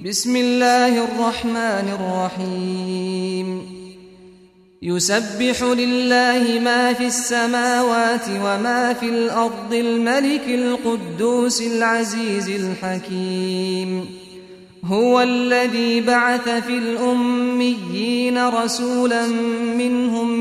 بسم الله الرحمن الرحيم يسبح لله ما في السماوات وما في الأرض الملك القدوس العزيز الحكيم هو الذي بعث في الأميين رسولا منهم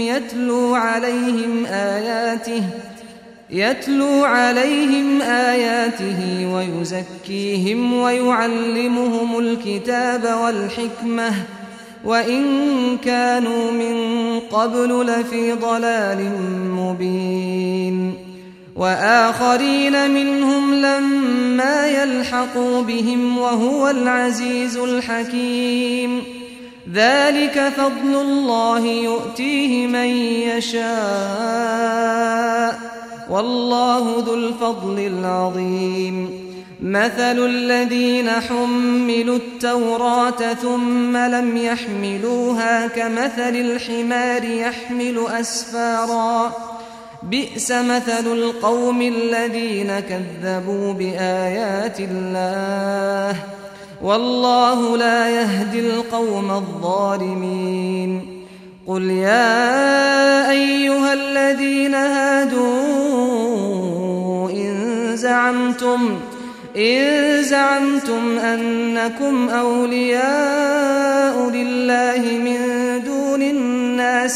يتلو عليهم آياته ويزكيهم ويعلمهم الكتاب والحكمة وإن كانوا من قبل لفي ضلال مبين وآخرين منهم لما يلحقوا بهم وهو العزيز الحكيم ذلك فضل الله يؤتيه من يشاء والله ذو الفضل العظيم مثل الذين حملوا التوراة ثم لم يحملوها كمثل الحمار يحمل أسفارا بئس مثل القوم الذين كذبوا بآيات الله والله لا يهدي القوم الظالمين قل يا أيها الذين هادوا إن زعمتم أنكم أولياء لله من دون الناس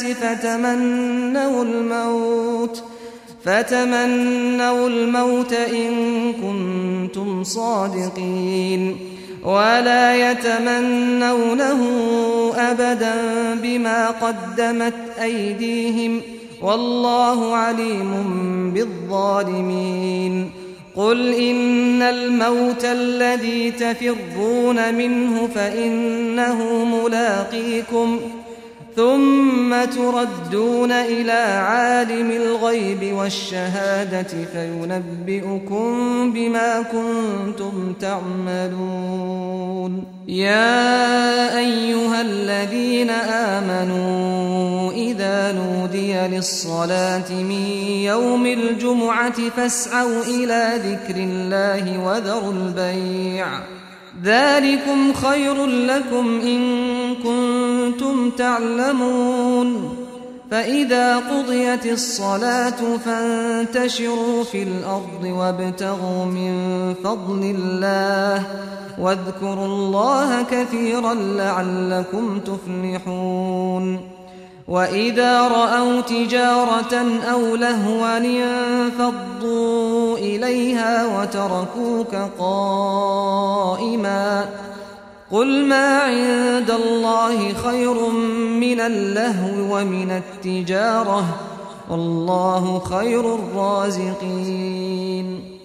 فتمنوا الموت إن كنتم صادقين ولا يتمنونه أبدا بما قدمت أيديهم والله عليم بالظالمين قل إن الموت الذي تفرون منه فإنه ملاقيكم ثم تردون إلى عالم الغيب والشهادة فينبئكم بما كنتم تعملون يا أيها الذين آمنوا إذا نودي للصلاة من يوم الجمعة فاسعوا إلى ذكر الله وذروا البيع ذلكم خير لكم إن كنتم تعلمون فإذا قضيت الصلاة فانتشروا في الأرض وابتغوا من فضل الله واذكروا الله كثيرا لعلكم تفلحون وإذا رأوا تجارة أو لهوا انفضوا إليها وتركوك قائما قل ما عند الله خير من اللهو ومن التجارة والله خير الرازقين